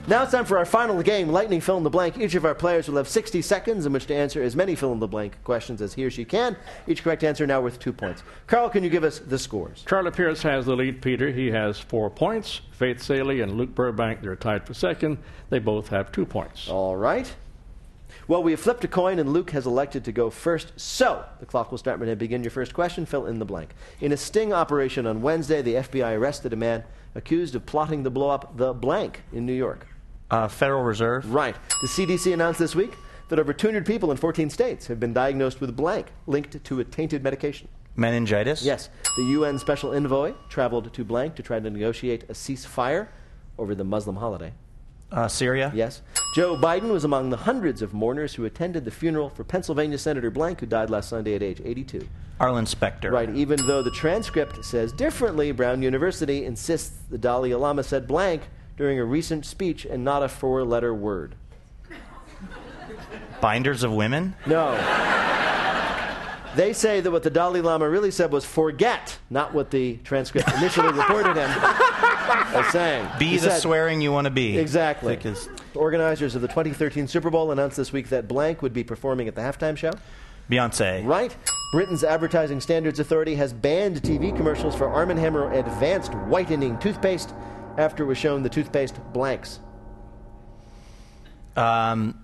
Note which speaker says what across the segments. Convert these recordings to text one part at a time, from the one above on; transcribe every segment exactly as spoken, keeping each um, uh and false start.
Speaker 1: Now it's time for our final game, Lightning Fill in the Blank. Each of our players will have sixty seconds in which to answer as many fill-in-the-blank questions as he or she can. Each correct answer now worth two points. Carl, can you give us the scores?
Speaker 2: Charlie Pierce has the lead, Peter. He has four points. Faith Saley and Luke Burbank, they're tied for second. They both have two points.
Speaker 1: All right. Well, we have flipped a coin, and Luke has elected to go first. So the clock will start when I begin your first question. Fill in the blank. In a sting operation on Wednesday, the F B I arrested a man accused of plotting to blow up the blank in New York.
Speaker 3: Uh, Federal Reserve.
Speaker 1: Right. The C D C announced this week that over two hundred people in fourteen states have been diagnosed with blank, linked to a tainted medication.
Speaker 3: Meningitis.
Speaker 1: Yes. The U N Special Envoy traveled to blank to try to negotiate a ceasefire over the Muslim holiday.
Speaker 3: Uh, Syria.
Speaker 1: Yes. Joe Biden was among the hundreds of mourners who attended the funeral for Pennsylvania Senator blank, who died last Sunday at age eighty-two.
Speaker 3: Arlen Specter.
Speaker 1: Right. Even though the transcript says differently, Brown University insists the Dalai Lama said blank during a recent speech and not a four-letter word.
Speaker 3: Binders of women?
Speaker 1: No. They say that what the Dalai Lama really said was forget, not what the transcript initially reported him as saying.
Speaker 3: Be
Speaker 1: He
Speaker 3: the
Speaker 1: said,
Speaker 3: swearing you want to be.
Speaker 1: Exactly.
Speaker 3: Because
Speaker 1: Organizers of the twenty thirteen Super Bowl announced this week that blank would be performing at the halftime show.
Speaker 3: Beyonce.
Speaker 1: Right. Britain's Advertising Standards Authority has banned T V commercials for Arm and Hammer Advanced Whitening Toothpaste after it was shown the toothpaste blanks.
Speaker 3: Um,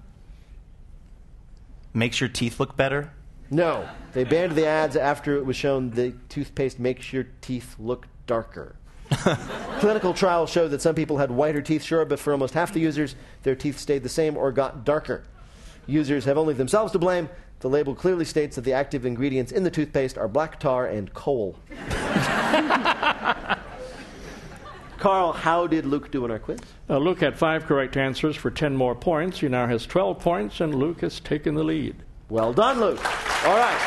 Speaker 3: makes your teeth look better?
Speaker 1: No. They banned the ads after it was shown the toothpaste makes your teeth look darker. Clinical trials showed that some people had whiter teeth, sure, but for almost half the users, their teeth stayed the same or got darker. Users have only themselves to blame. The label clearly states that the active ingredients in the toothpaste are black tar and coal. Carl, how did Luke do in our quiz?
Speaker 2: Uh, Luke had five correct answers for ten more points. He now has twelve points, and Luke has taken the lead.
Speaker 1: Well done, Luke. All right.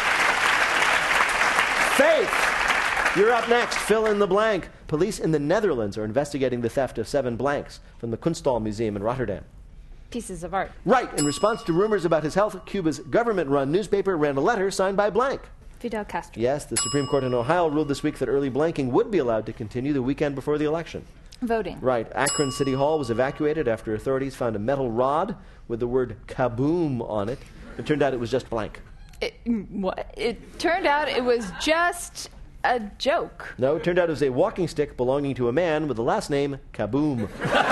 Speaker 1: Faith, you're up next. Fill in the blank. Police in the Netherlands are investigating the theft of seven blanks from the Kunsthal Museum in Rotterdam.
Speaker 4: Pieces of art.
Speaker 1: Right. In response to rumors about his health, Cuba's government-run newspaper ran a letter signed by blank.
Speaker 4: Fidel Castro.
Speaker 1: Yes, the Supreme Court in Ohio ruled this week that early blanking would be allowed to continue the weekend before the election.
Speaker 4: Voting.
Speaker 1: Right. Akron City Hall was evacuated after authorities found a metal rod with the word kaboom on it. It turned out it was just blank.
Speaker 4: It, what? It turned out it was just a joke.
Speaker 1: No, it turned out it was a walking stick belonging to a man with the last name Kaboom.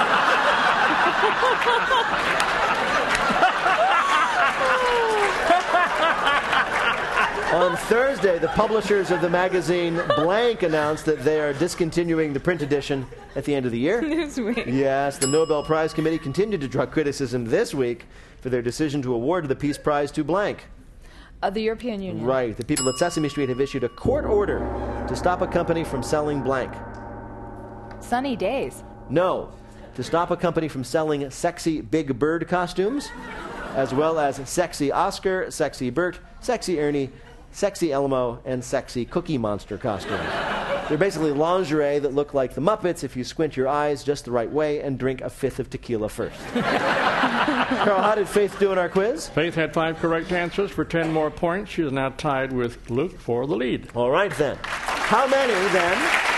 Speaker 1: On Thursday, the publishers of the magazine Blank announced that they are discontinuing the print edition at the end of the year.
Speaker 4: Newsweek.
Speaker 1: Yes, the Nobel Prize Committee continued to draw criticism this week for their decision to award the Peace Prize to blank.
Speaker 4: Uh, the European Union.
Speaker 1: Right. The people at Sesame Street have issued a court order to stop a company from selling blank.
Speaker 4: Sunny days.
Speaker 1: No. To stop a company from selling sexy Big Bird costumes, as well as sexy Oscar, sexy Bert, sexy Ernie, sexy Elmo, and sexy Cookie Monster costumes. They're basically lingerie that look like the Muppets if you squint your eyes just the right way and drink a fifth of tequila first. Carl, how did Faith do in our quiz?
Speaker 2: Faith had five correct answers for ten more points. She is now tied with Luke for the lead.
Speaker 1: All right, then. How many, then?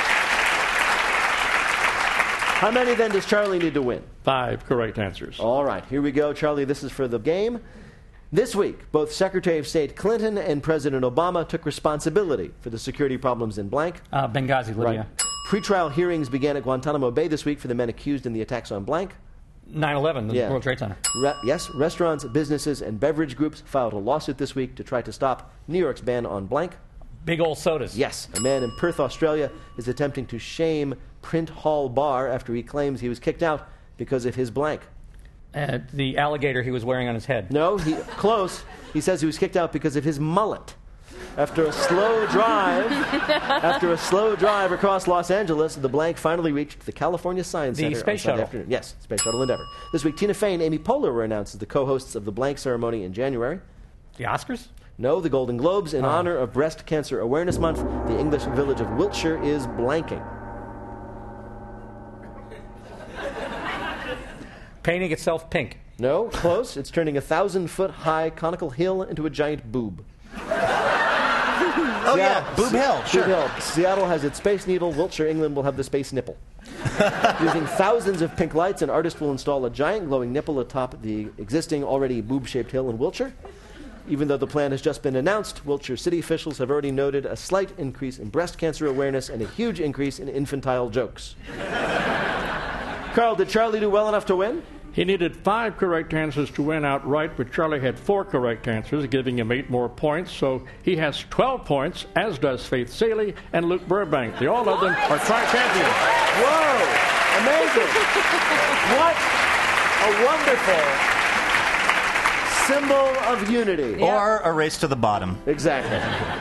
Speaker 1: How many, then, does Charlie need to win?
Speaker 2: Five correct answers.
Speaker 1: All right, here we go. Charlie, this is for the game. This week, both Secretary of State Clinton and President Obama took responsibility for the security problems in blank.
Speaker 5: Uh, Benghazi, Libya.
Speaker 1: Right. Pretrial hearings began at Guantanamo Bay this week for the men accused in the attacks on blank.
Speaker 5: nine eleven, the
Speaker 1: Yeah.
Speaker 5: World Trade Center.
Speaker 1: Re- yes, restaurants, businesses, and beverage groups filed a lawsuit this week to try to stop New York's ban on blank.
Speaker 5: Big old sodas.
Speaker 1: Yes, a man in Perth, Australia, is attempting to shame Print Hall Bar after he claims he was kicked out because of his blank.
Speaker 5: Uh, the alligator he was wearing on his head.
Speaker 1: No, he, close. He says he was kicked out because of his mullet. After a slow drive, after a slow drive across Los Angeles, the blank finally reached the California Science
Speaker 5: The
Speaker 1: Center
Speaker 5: space
Speaker 1: on Sunday
Speaker 5: shuttle.
Speaker 1: afternoon. Yes, Space Shuttle Endeavour. This week, Tina Fey and Amy Poehler were announced as the co-hosts of the blank ceremony in January.
Speaker 5: The Oscars?
Speaker 1: No, the Golden Globes. In
Speaker 5: Oh.
Speaker 1: honor of Breast Cancer Awareness Month, the English village of Wiltshire is blanking.
Speaker 5: Painting itself pink.
Speaker 1: No, close. It's turning a thousand-foot-high conical hill into a giant boob.
Speaker 3: Oh, yeah. Boob Hill. Sure.
Speaker 1: Boob Hill. Seattle has its Space Needle. Wiltshire, England will have the Space Nipple. Using thousands of pink lights, an artist will install a giant glowing nipple atop the existing already boob-shaped hill in Wiltshire. Even though the plan has just been announced, Wiltshire city officials have already noted a slight increase in breast cancer awareness and a huge increase in infantile jokes. Carl, did Charlie do well enough to win?
Speaker 2: He needed five correct answers to win outright, but Charlie had four correct answers, giving him eight more points. So he has twelve points, as does Faith Saley and Luke Burbank. The all of them are tri-champions.
Speaker 1: Whoa! Amazing! What a wonderful symbol of unity.
Speaker 3: Or a race to the bottom.
Speaker 1: Exactly.